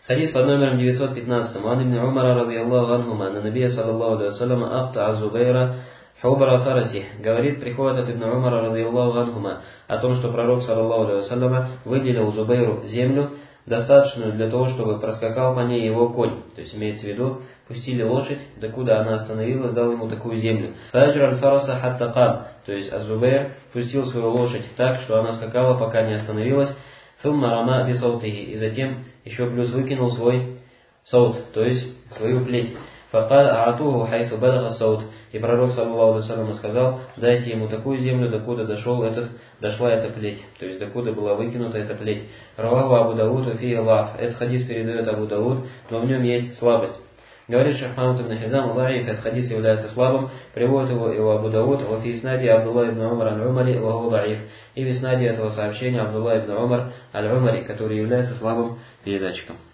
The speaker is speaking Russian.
Хадис под номером 915. Ан ибн Умара радийаллаху анхума, анна набия саллаллаху алейхи вассалям ахта Зубайра хубара фараси. Говорит, приходит от ибн Умара радийаллаху анхума о том, что пророк саллаллаху алейхи вассалям выделил Зубайру землю, достаточную для того, чтобы проскакал по ней его конь. То есть имеется в виду, пустили лошадь, докуда она остановилась, дал ему такую землю. Фаджр аль-фараса хатта кам. То есть Аз-Зубайр пустил свою лошадь так, что она скакала, пока не остановилась. Сумма рама бисаутихи. И затем еще плюс выкинул свой саут, то есть свою плеть. Факад аатуху хайсу бадага саут. И пророк саллаллаху алейхи вассалям сказал, дайте ему такую землю, докуда дошла эта плеть, то есть докуда была выкинута эта плеть. Раваху Абу Дауд фи лаф. Этот хадис передает Абу Дауд, но в нем есть слабость. Говорит шейх Мухаммад ибн Хизам, даиф, этот хадис является слабым, приводит его Абу Дауд, ва фи иснади Абдулла ибн Умар аль-Умари, ва ху даиф. И в иснаде этого сообщения Абдулла ибн Умар аль-Умари, который является слабым передатчиком.